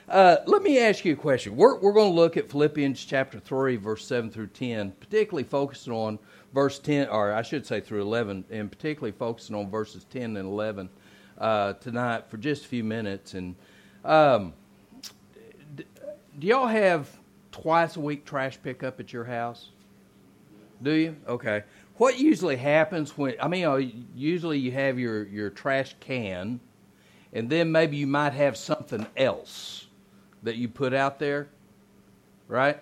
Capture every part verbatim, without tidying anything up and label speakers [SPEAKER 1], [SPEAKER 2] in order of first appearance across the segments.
[SPEAKER 1] Uh, let me ask you a question. We're, we're going to look at Philippians chapter three, verse seven through ten, particularly focusing on verse ten, or I should say through eleven, and particularly focusing on verses ten and eleven uh, tonight for just a few minutes. And um, d- do y'all have twice a week trash pickup at your house? Do you? Okay. What usually happens when, I mean, you know, usually you have your, your trash can, and then maybe you might have something else that you put out there, right?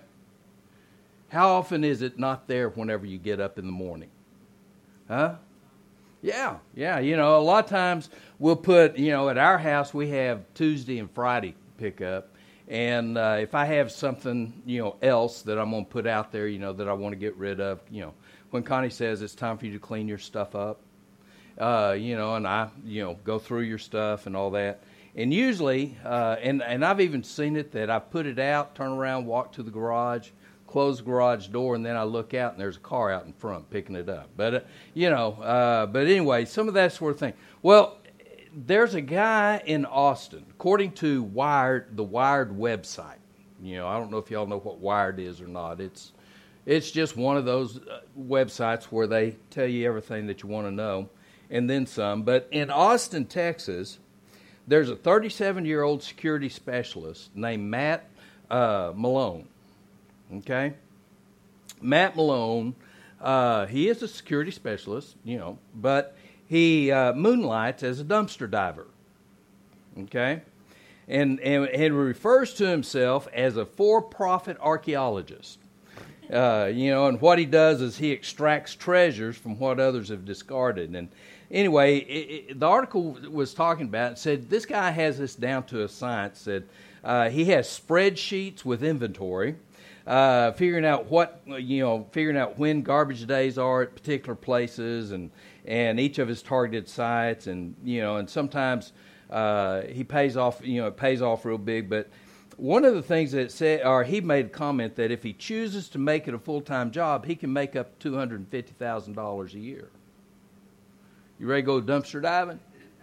[SPEAKER 1] How often is it not there whenever you get up in the morning? Huh? Yeah, yeah. You know, a lot of times we'll put, you know, at our house we have Tuesday and Friday pickup. And uh, if I have something, you know, else that I'm going to put out there, you know, that I want to get rid of, you know, when Connie says it's time for you to clean your stuff up, uh, you know, and I, you know, go through your stuff and all that. And usually, uh, and, and I've even seen it that I put it out, turn around, walk to the garage, close the garage door, and then I look out and there's a car out in front picking it up. But, uh, you know, uh, but anyway, some of that sort of thing. Well, there's a guy in Austin, according to Wired, the Wired website. You know, I don't know if y'all know what Wired is or not. It's it's just one of those uh, websites where they tell you everything that you want to know, and then some. But in Austin, Texas, there's a thirty-seven-year-old security specialist named Matt uh, Malone. Okay, Matt Malone. Uh, he is a security specialist, you know, but he uh, moonlights as a dumpster diver, okay? And, and, and refers to himself as a for-profit archaeologist. Uh, you know, and what he does is he extracts treasures from what others have discarded. And anyway, it, it, the article was talking about it, said this guy has this down to a science. Said uh, he has spreadsheets with inventory, uh, figuring out what, you know, figuring out when garbage days are at particular places, and and each of his targeted sites, and you know, and sometimes uh, he pays off, you know, it pays off real big. But one of the things that it said, or he made a comment that if he chooses to make it a full-time job, he can make up two hundred and fifty thousand dollars a year. You ready to go dumpster diving?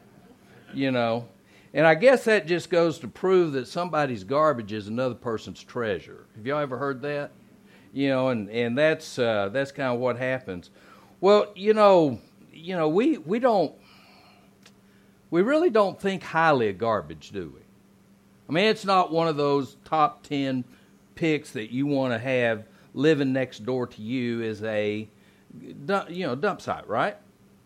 [SPEAKER 1] You know, and I guess that just goes to prove that somebody's garbage is another person's treasure. Have y'all ever heard that? You know, and and that's uh, that's kind of what happens. Well, you know. You know, we, we don't, we really don't think highly of garbage, do we? I mean, it's not one of those top ten picks that you want to have living next door to you as a, you know, dump site, right?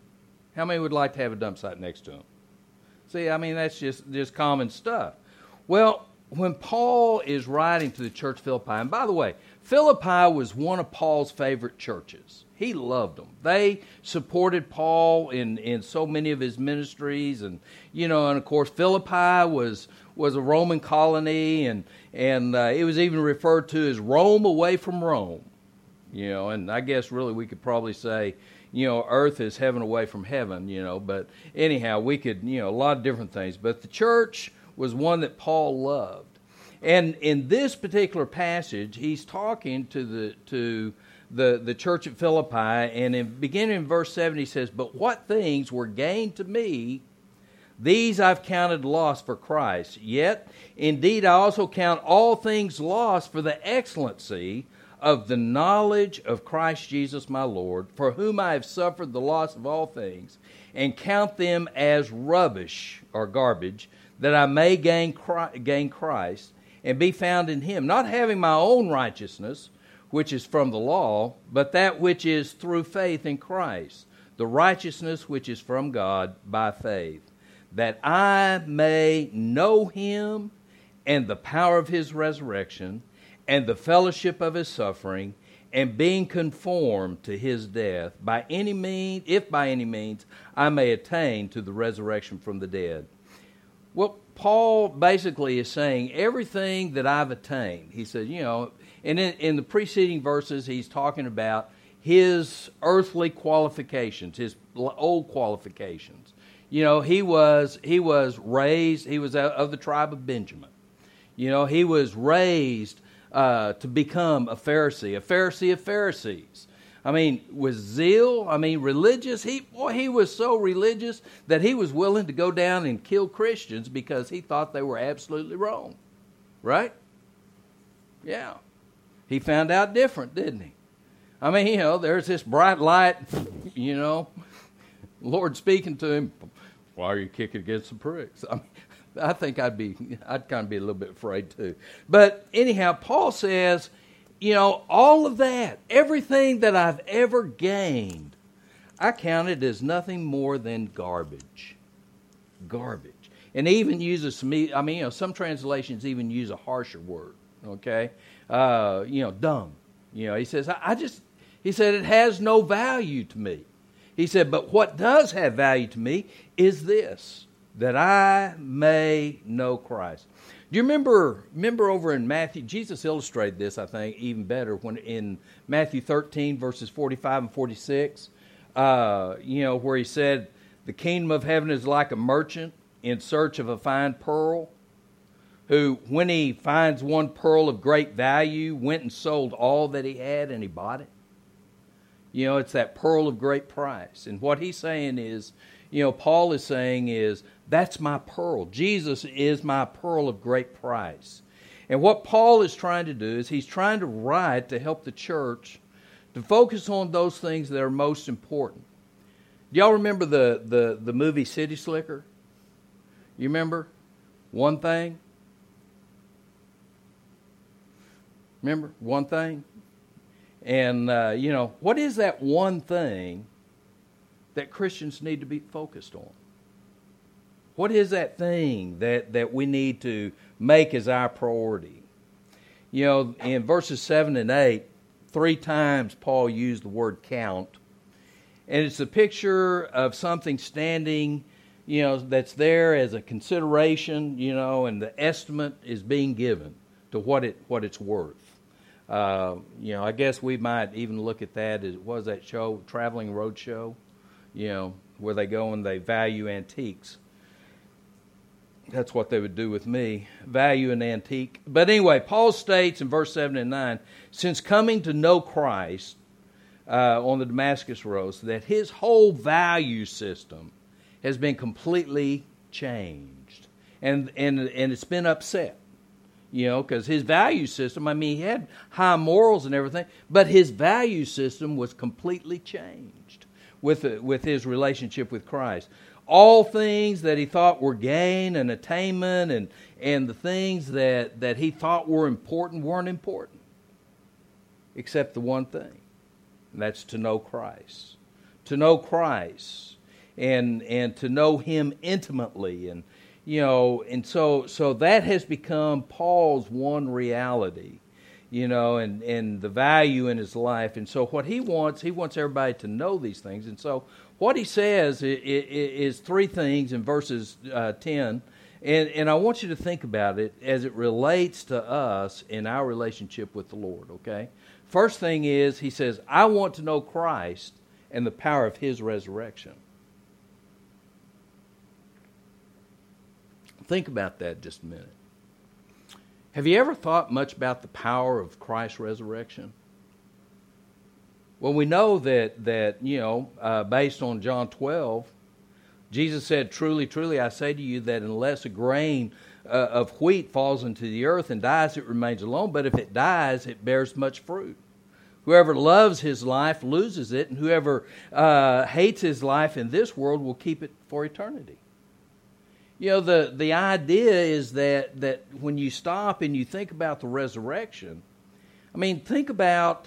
[SPEAKER 1] How many would like to have a dump site next to them? See, I mean, that's just, just common stuff. Well, when Paul is writing to the church of Philippi, and by the way, Philippi was one of Paul's favorite churches. He loved them. They supported Paul in, in so many of his ministries, and you know, and of course, Philippi was was a Roman colony, and and uh, it was even referred to as Rome away from Rome. You know, and I guess really we could probably say, you know, earth is heaven away from heaven. You know, but anyhow, we could, you know, a lot of different things. But the church was one that Paul loved, and in this particular passage, he's talking to the to. The, the church at Philippi, and in, beginning in verse seven, he says, "But what things were gained to me, these I've counted loss for Christ. Yet, indeed, I also count all things lost for the excellency of the knowledge of Christ Jesus my Lord, for whom I have suffered the loss of all things, and count them as rubbish," or garbage, "that I may gain Christ, gain Christ and be found in him, not having my own righteousness, which is from the law, but that which is through faith in Christ, the righteousness which is from God by faith, that I may know him and the power of his resurrection and the fellowship of his suffering, and being conformed to his death, by any means, if by any means I may attain to the resurrection from the dead." Well, Paul basically is saying everything that I've attained. He said, you know, and in, in the preceding verses, he's talking about his earthly qualifications, his old qualifications. You know, he was he was raised, he was of the tribe of Benjamin. You know, he was raised uh, to become a Pharisee, a Pharisee of Pharisees. I mean, with zeal, I mean, religious. He boy, he was so religious that he was willing to go down and kill Christians because he thought they were absolutely wrong. Right? Yeah. He found out different, didn't he? I mean, you know, there's this bright light, you know, Lord speaking to him, why are you kicking against the pricks? I mean, I think I'd be, I'd kind of be a little bit afraid too. But anyhow, Paul says, you know, all of that, everything that I've ever gained, I count it as nothing more than garbage. Garbage. And he even uses some, I mean, you know, some translations even use a harsher word, okay? Uh, you know, dung. You know, he says, I, I just, he said, it has no value to me. He said, but what does have value to me is this, that I may know Christ. Do you remember, remember over in Matthew, Jesus illustrated this, I think, even better when in Matthew thirteen, verses forty-five and forty-six, uh, you know, where he said, the kingdom of heaven is like a merchant in search of a fine pearl, who, when he finds one pearl of great value, went and sold all that he had and he bought it. You know, it's that pearl of great price. And what he's saying is, you know, Paul is saying is, that's my pearl. Jesus is my pearl of great price. And what Paul is trying to do is he's trying to write to help the church to focus on those things that are most important. Do y'all remember the, the, the movie City Slicker? You remember? One thing? Remember? One thing? And, uh, you know, what is that one thing that Christians need to be focused on? What is that thing that, that we need to make as our priority? You know, in verses seven and eight, three times Paul used the word count. And it's a picture of something standing, you know, that's there as a consideration, you know, and the estimate is being given to what it what it's worth. Uh, you know, I guess we might even look at that as, what was that show, Traveling Road Show? You know, where they go and they value antiques. That's what they would do with me, value an antique. But anyway, Paul states in verse seven and nine, since coming to know Christ uh, on the Damascus Road, that his whole value system has been completely changed. And, and, and it's been upset. You know, because his value system, I mean, he had high morals and everything, but his value system was completely changed with with his relationship with Christ. All things that he thought were gain and attainment and, and the things that, that he thought were important weren't important, except the one thing, and that's to know Christ. To know Christ and and to know him intimately, and you know, and so so that has become Paul's one reality, you know, and, and the value in his life. And so what he wants, he wants everybody to know these things. And so what he says is, is three things in verses uh, ten. And, and I want you to think about it as it relates to us in our relationship with the Lord, okay? First thing is, he says, I want to know Christ and the power of his resurrection. Think about that just a minute. Have you ever thought much about the power of Christ's resurrection? Well, we know that, that you know, uh, based on John twelve, Jesus said, truly, truly, I say to you that unless a grain uh, of wheat falls into the earth and dies, it remains alone. But if it dies, it bears much fruit. Whoever loves his life loses it, and whoever uh, hates his life in this world will keep it for eternity. You know, the, the idea is that, that when you stop and you think about the resurrection, I mean, think about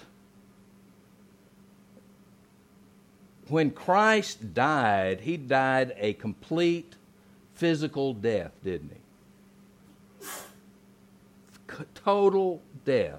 [SPEAKER 1] when Christ died, he died a complete physical death, didn't he? Total death.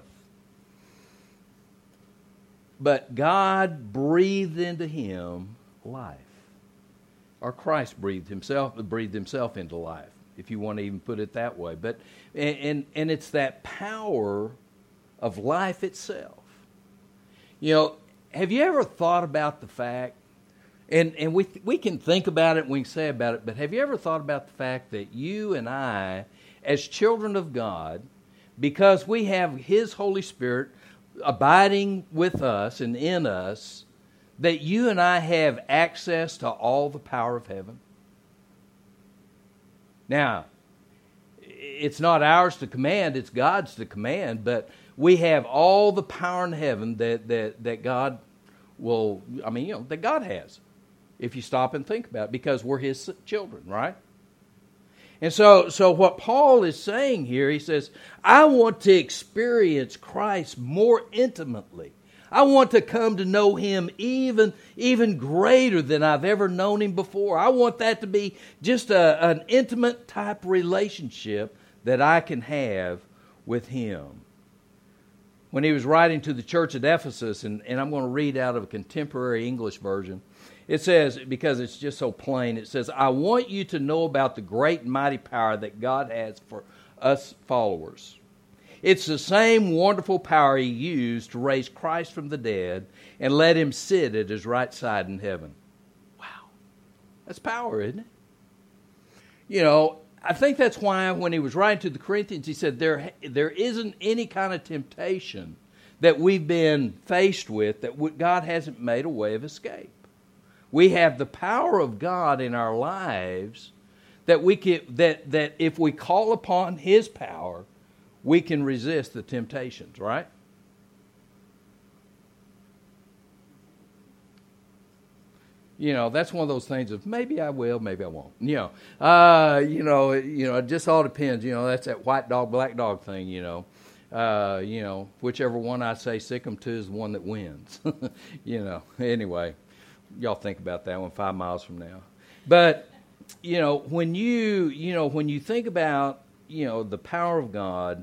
[SPEAKER 1] But God breathed into him life. Or Christ breathed himself breathed himself into life, if you want to even put it that way. But and and, and it's that power of life itself. You know, have you ever thought about the fact, and, and we we can think about it and we can say about it, but have you ever thought about the fact that you and I, as children of God, because we have his Holy Spirit abiding with us and in us, that you and I have access to all the power of heaven? Now, it's not ours to command, it's God's to command, but we have all the power in heaven that, that, that God will, I mean, you know, that God has, if you stop and think about it, because we're His children, right? And so, so what Paul is saying here, he says, I want to experience Christ more intimately. I want to come to know Him even, even greater than I've ever known Him before. I want that to be just a, an intimate type relationship that I can have with Him. When he was writing to the church at Ephesus, and, and I'm going to read out of a contemporary English version, it says, because it's just so plain, it says, I want you to know about the great and mighty power that God has for us followers. It's the same wonderful power He used to raise Christ from the dead and let Him sit at His right side in heaven. Wow. That's power, isn't it? You know, I think that's why when he was writing to the Corinthians, he said there, there isn't any kind of temptation that we've been faced with that God hasn't made a way of escape. We have the power of God in our lives that we can, that, that if we call upon His power, we can resist the temptations, right? You know, that's one of those things of maybe I will, maybe I won't. You know, uh, you know, you know, it just all depends. You know, that's that white dog, black dog thing. You know, uh, you know, whichever one I say sick 'em to is the one that wins. You know. Anyway, y'all think about that one five miles from now. But you know, when you you know when you think about you know the power of God,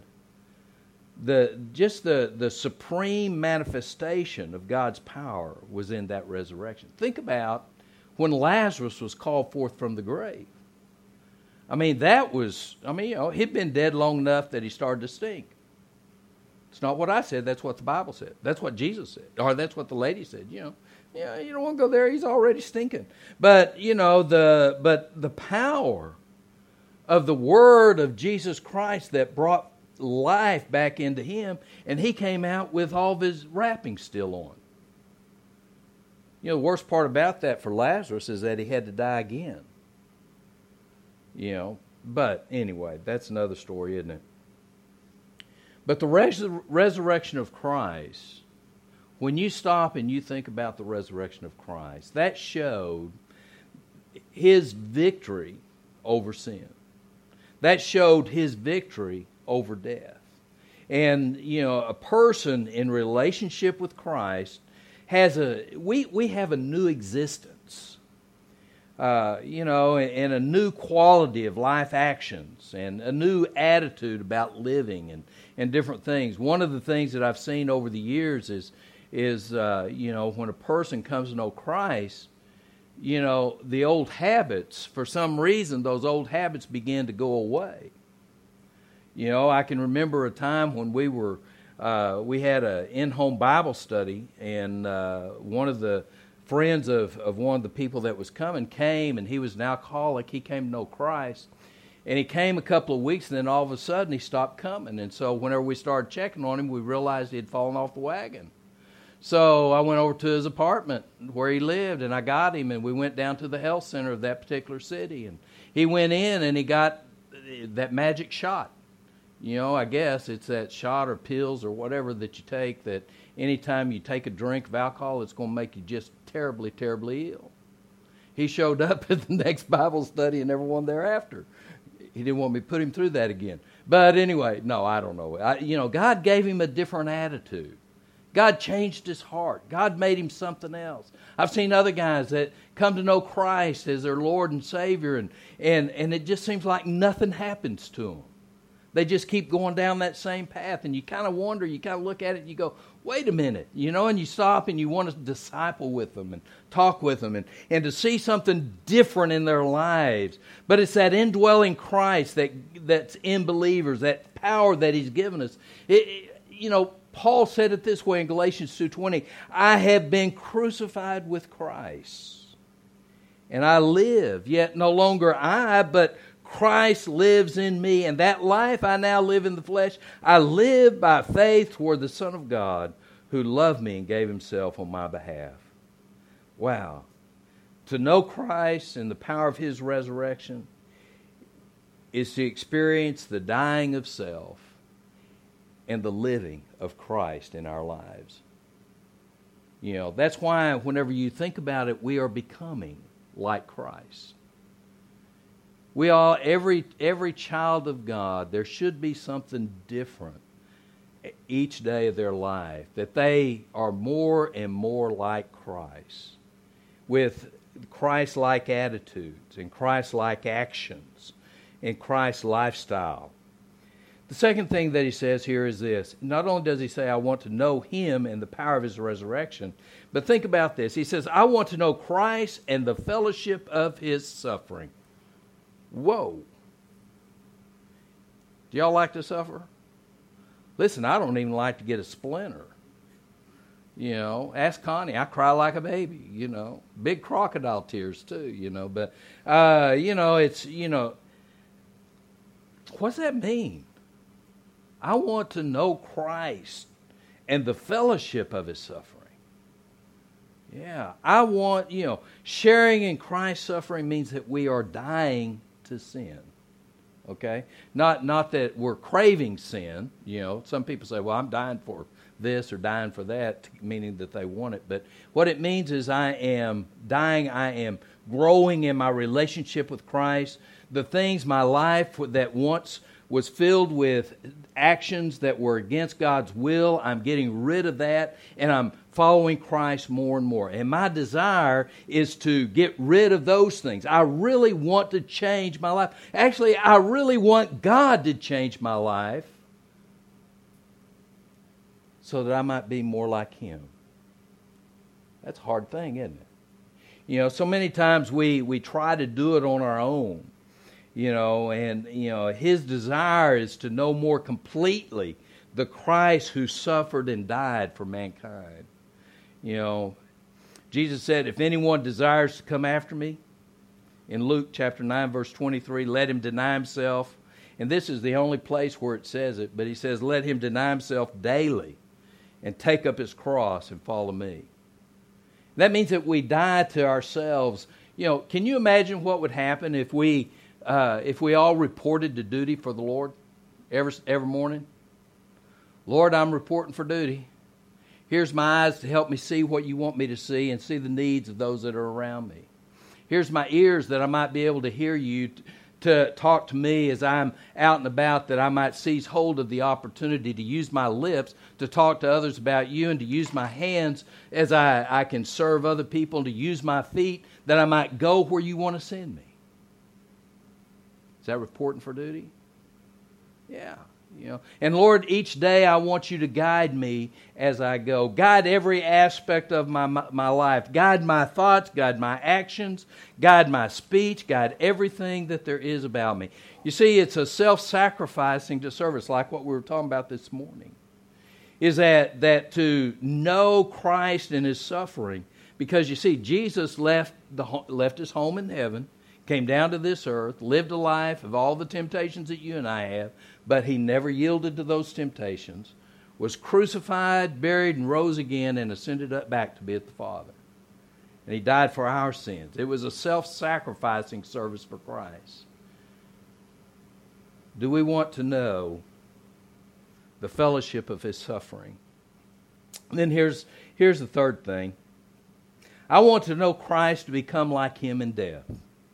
[SPEAKER 1] the just the the supreme manifestation of God's power was in that resurrection. Think about when Lazarus was called forth from the grave. I mean, that was, I mean, you know, he'd been dead long enough that he started to stink. It's not what I said, that's what the Bible said. That's what Jesus said, or that's what the lady said, you know. Yeah, you don't want to go there, he's already stinking. But, you know, the but the power of the word of Jesus Christ that brought life back into him, and he came out with all of his wrappings still on. You know, the worst part about that for Lazarus is that he had to die again. You know, but anyway, that's another story, isn't it? But the res- resurrection of Christ, when you stop and you think about the resurrection of Christ, that showed His victory over sin. That showed His victory over death. And, you know, a person in relationship with Christ has a, we, we have a new existence, uh, you know, and, and a new quality of life actions and a new attitude about living and, and different things. One of the things that I've seen over the years is, is uh, you know, when a person comes to know Christ, you know, the old habits, for some reason, those old habits begin to go away. You know, I can remember a time when we were, uh, we had an in-home Bible study, and uh, one of the friends of, of one of the people that was coming came, and he was an alcoholic. He came to know Christ, and he came a couple of weeks, and then all of a sudden he stopped coming. And so whenever we started checking on him, we realized he had fallen off the wagon. So I went over to his apartment where he lived, and I got him, and we went down to the health center of that particular city. And he went in, and he got that magic shot. You know, I guess it's that shot or pills or whatever that you take that anytime you take a drink of alcohol, it's going to make you just terribly, terribly ill. He showed up at the next Bible study and everyone thereafter. He didn't want me to put him through that again. But anyway, no, I don't know. I, you know, God gave him a different attitude. God changed his heart. God made him something else. I've seen other guys that come to know Christ as their Lord and Savior, and, and, and it just seems like nothing happens to them. They just keep going down that same path, and you kind of wonder, you kind of look at it and you go, wait a minute, you know, and you stop and you want to disciple with them and talk with them and, and to see something different in their lives. But it's that indwelling Christ that that's in believers, that power that He's given us. It, it, you know, Paul said it this way in Galatians two twenty, I have been crucified with Christ, and I live, yet no longer I, but Christ lives in me, and that life I now live in the flesh, I live by faith toward the Son of God who loved me and gave Himself on my behalf. Wow. To know Christ and the power of His resurrection, is to experience the dying of self and the living of Christ in our lives. You know, that's why whenever you think about it, we are becoming like Christ. We all, every every child of God, there should be something different each day of their life, that they are more and more like Christ, with Christ-like attitudes and Christ-like actions and Christ's lifestyle. The second thing that he says here is this. Not only does he say, I want to know him and the power of his resurrection, but think about this. He says, I want to know Christ and the fellowship of his suffering. Whoa. Do y'all like to suffer? Listen, I don't even like to get a splinter. You know, ask Connie. I cry like a baby, you know. Big crocodile tears too, you know. But, uh, you know, it's, you know, what's that mean? I want to know Christ and the fellowship of his suffering. Yeah, I want, you know, sharing in Christ's suffering means that we are dying to sin. Okay? Not not that we're craving sin. You know, some people say, well, I'm dying for this or dying for that, meaning that they want it. But what it means is I am dying, I am growing in my relationship with Christ. The things, my life that once was filled with actions that were against God's will, I'm getting rid of that, and I'm following Christ more and more. And my desire is to get rid of those things. I really want to change my life. Actually, I really want God to change my life so that I might be more like him. That's a hard thing, isn't it? You know, so many times we, we try to do it on our own. You know, and, you know, his desire is to know more completely the Christ who suffered and died for mankind. You know, Jesus said, if anyone desires to come after me, in Luke chapter nine, verse twenty-three, let him deny himself. And this is the only place where it says it, but he says, let him deny himself daily and take up his cross and follow me. That means that we die to ourselves. You know, can you imagine what would happen if we Uh, if we all reported to duty for the Lord every, every morning? Lord, I'm reporting for duty. Here's my eyes to help me see what you want me to see and see the needs of those that are around me. Here's my ears that I might be able to hear you, t- to talk to me as I'm out and about, that I might seize hold of the opportunity to use my lips to talk to others about you, and to use my hands as I, I can serve other people, to use my feet that I might go where you want to send me. Is that reporting for duty? Yeah. You know. And Lord, each day I want you to guide me as I go. Guide every aspect of my, my, my life. Guide my thoughts, guide my actions, guide my speech, guide everything that there is about me. You see, it's a self-sacrificing to service, like what we were talking about this morning. Is that, that to know Christ and his suffering. Because you see, Jesus left the left his home in heaven, came down to this earth, lived a life of all the temptations that you and I have, but he never yielded to those temptations, was crucified, buried, and rose again, and ascended up back to be with the Father. And he died for our sins. It was a self-sacrificing service for Christ. Do we want to know the fellowship of his suffering? And then here's, here's the third thing. I want to know Christ to become like him in death.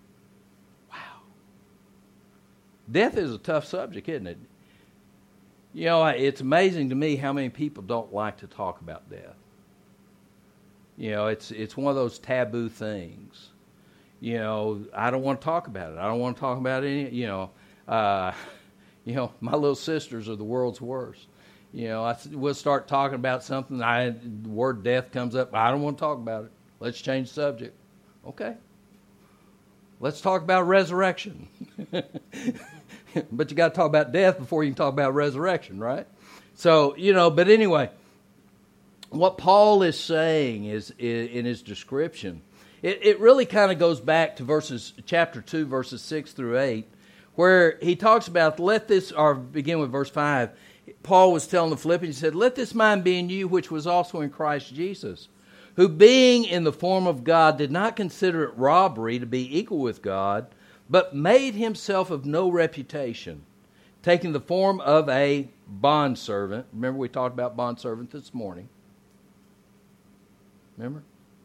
[SPEAKER 1] Death is a tough subject, isn't it? You know, it's amazing to me how many people don't like to talk about death. You know, it's it's one of those taboo things. You know, I don't want to talk about it. I don't want to talk about any, you know. Uh, you know, my little sisters are the world's worst. You know, I, we'll start talking about something, I, the word death comes up, I don't want to talk about it. Let's change the subject. Okay. Let's talk about resurrection. But you got to talk about death before you can talk about resurrection, right? So, you know, but anyway, what Paul is saying is, is in his description, it, it really kind of goes back to verses, chapter two, verses six through eight, where he talks about, let this, or begin with verse five, Paul was telling the Philippians, he said, let this mind be in you, which was also in Christ Jesus, who being in the form of God did not consider it robbery to be equal with God, but made himself of no reputation, taking the form of a bondservant. Remember we talked about bondservant this morning. Remember?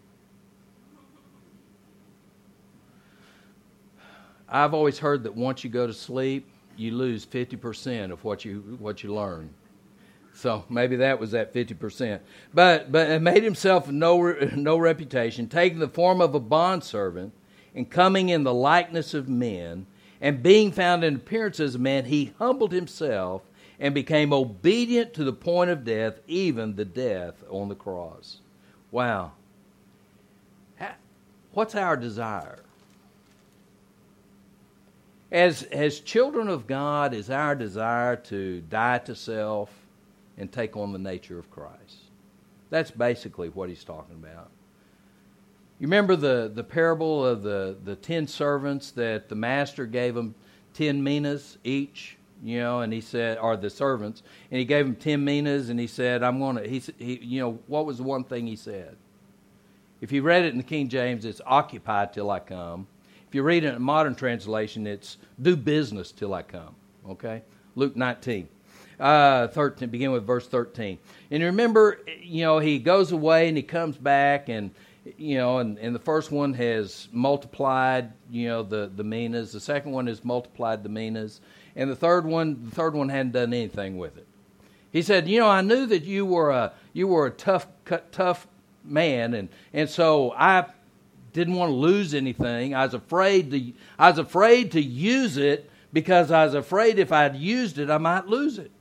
[SPEAKER 1] I've always heard that once you go to sleep, you lose fifty percent of what you what you learn. So maybe that was that fifty percent. But but it made himself no no reputation, taking the form of a bondservant, and coming in the likeness of men, and being found in appearance as a man, he humbled himself and became obedient to the point of death, even the death on the cross. Wow. What's our desire? As, as children of God, is our desire to die to self and take on the nature of Christ. That's basically what he's talking about. You remember the, the parable of the, the ten servants that the master gave them ten minas each, you know, and he said, or the servants, and he gave them ten minas, and he said, I'm going to, he, he, you know, what was the one thing he said? If you read it in the King James, it's occupy till I come. If you read it in a modern translation, it's do business till I come, okay? Luke nineteen. Uh, thirteen, begin with verse thirteen. And remember, you know, he goes away and he comes back, and you know, and, and the first one has multiplied, you know, the, the minas. The second one has multiplied the minas. And the third one, the third one hadn't done anything with it. He said, you know, I knew that you were a you were a tough tough man, and, and so I didn't want to lose anything. I was afraid to I was afraid to use it because I was afraid if I'd used it, I might lose it.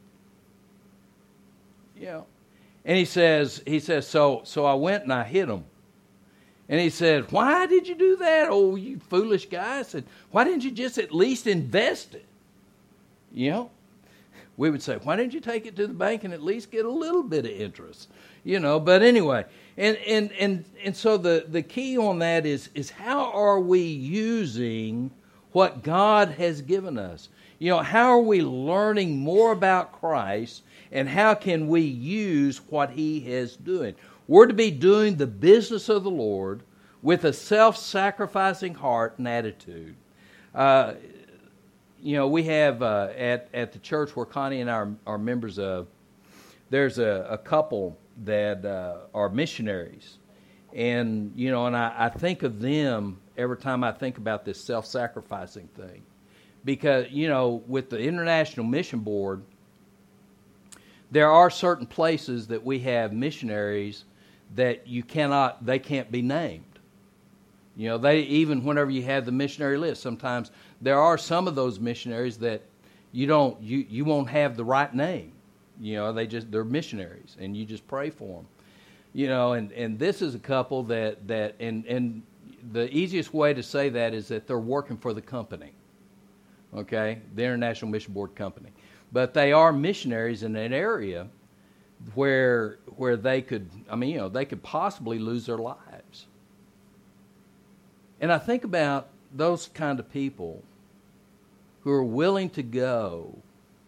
[SPEAKER 1] You know. And he says, he says, so so I went and I hit him. And he said, why did you do that? Oh, you foolish guy. I said, why didn't you just at least invest it? You know, we would say, why didn't you take it to the bank and at least get a little bit of interest? You know, but anyway, and and and, and so the, the key on that is, is how are we using what God has given us? You know, how are we learning more about Christ, and how can we use what He is doing? We're to be doing the business of the Lord with a self-sacrificing heart and attitude. Uh, you know, we have uh, at, at the church where Connie and I are, are members of, there's a, a couple that uh, are missionaries. And, you know, and I, I think of them every time I think about this self-sacrificing thing. Because, you know, with the International Mission Board, there are certain places that we have missionaries that you cannot, they can't be named. You know, they, even whenever you have the missionary list, sometimes there are some of those missionaries that you don't, you, you won't have the right name. You know, they just, they're missionaries, and you just pray for them. You know, and, and this is a couple that, that and, and the easiest way to say that is that they're working for the company. Okay, the International Mission Board company. But they are missionaries in an area where where they could, I mean, you know, they could possibly lose their lives. And I think about those kind of people who are willing to go,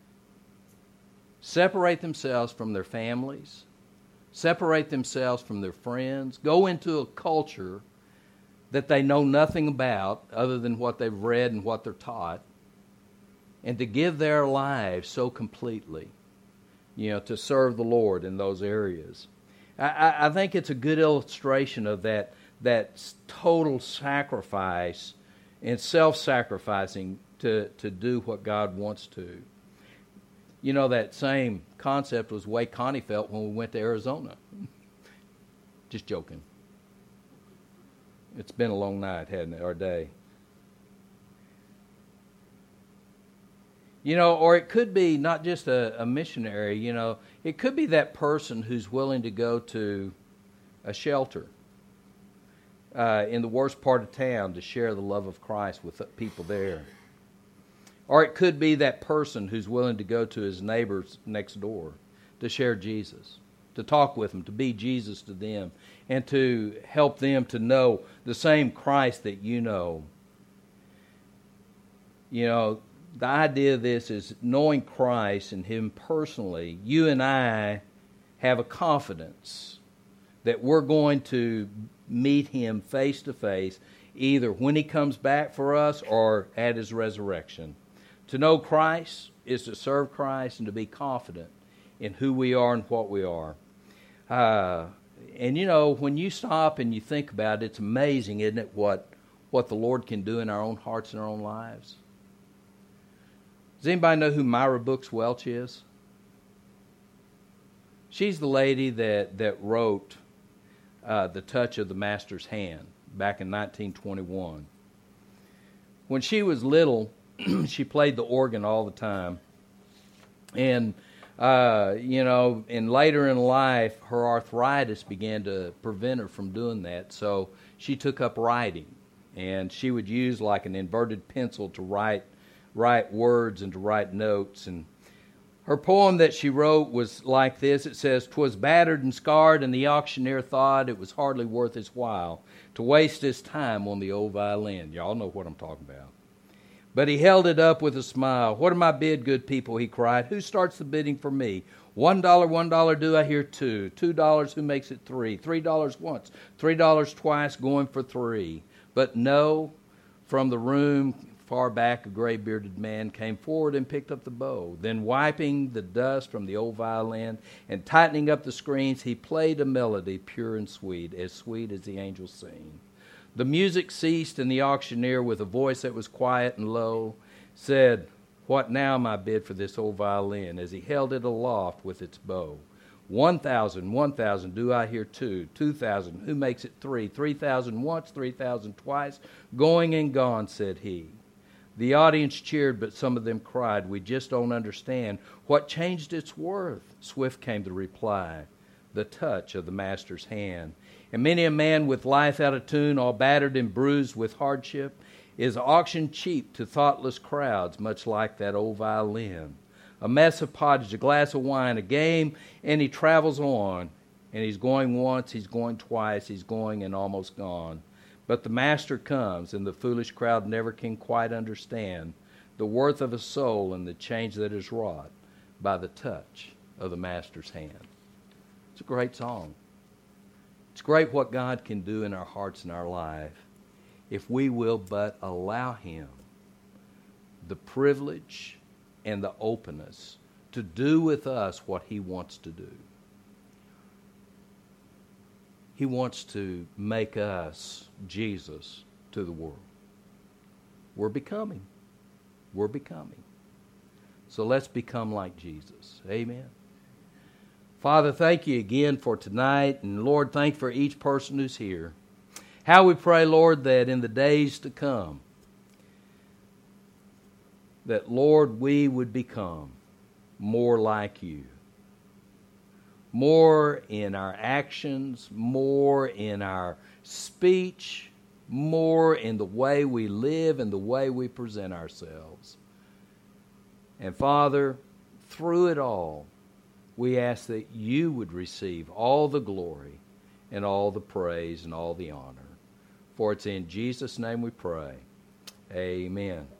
[SPEAKER 1] separate themselves from their families, separate themselves from their friends, go into a culture that they know nothing about other than what they've read and what they're taught, and to give their lives so completely, you know, to serve the Lord in those areas. I, I think it's a good illustration of that, that total sacrifice and self-sacrificing to, to do what God wants to. You know, that same concept was the way Connie felt when we went to Arizona. Just joking. It's been a long night, hasn't it, or day. You know, or it could be not just a, a missionary, you know, it could be that person who's willing to go to a shelter uh, in the worst part of town to share the love of Christ with the people there. Or it could be that person who's willing to go to his neighbors next door to share Jesus, to talk with them, to be Jesus to them, and to help them to know the same Christ that you know. You know, the idea of this is knowing Christ and Him personally. You and I have a confidence that we're going to meet Him face to face either when he comes back for us or at his resurrection. To know Christ is to serve Christ and to be confident in who we are and what we are. Uh, and you know, when you stop and you think about it, it's amazing, isn't it, what, what the Lord can do in our own hearts and our own lives? Does anybody know who Myra Brooks Welch is? She's the lady that, that wrote uh, The Touch of the Master's Hand back in nineteen twenty-one. When she was little, she played the organ all the time. And, uh, you know, and later in life, her arthritis began to prevent her from doing that. So she took up writing. And she would use like an inverted pencil to write, write words and to write notes. And her poem that she wrote was like this. It says, "'Twas battered and scarred, and the auctioneer thought it was hardly worth his while to waste his time on the old violin." Y'all know what I'm talking about. But he held it up with a smile. "What am I bid, good people?" he cried. "Who starts the bidding for me? One dollar, one dollar, do I hear two? Two dollars, who makes it three? Three dollars once, three dollars twice, going for three." But no, from the room far back, a gray-bearded man came forward and picked up the bow. Then wiping the dust from the old violin and tightening up the strings, he played a melody pure and sweet, as sweet as the angels sing. The music ceased, and the auctioneer, with a voice that was quiet and low, said, "What now, my bid for this old violin?" as he held it aloft with its bow. One thousand, one thousand, do I hear two? Two thousand, who makes it three? Three thousand once, three thousand twice, going and gone, said he. The audience cheered, but some of them cried, "We just don't understand. What changed its worth?" Swift came the reply, "The touch of the Master's hand." And many a man with life out of tune, all battered and bruised with hardship, is auctioned cheap to thoughtless crowds, much like that old violin. A mess of pottage, a glass of wine, a game, and he travels on. And he's going once, he's going twice, he's going and almost gone. But the Master comes, and the foolish crowd never can quite understand the worth of a soul and the change that is wrought by the touch of the Master's hand. It's a great song. It's great what God can do in our hearts and our life if we will but allow Him the privilege and the openness to do with us what He wants to do. He wants to make us Jesus to the world. We're becoming. We're becoming. So let's become like Jesus. Amen. Father, thank you again for tonight. And Lord, thank you for each person who's here. How we pray, Lord, that in the days to come, that, Lord, we would become more like you. More in our actions, more in our speech, more in the way we live and the way we present ourselves. And Father, through it all, we ask that you would receive all the glory and all the praise and all the honor. For it's in Jesus' name we pray. Amen.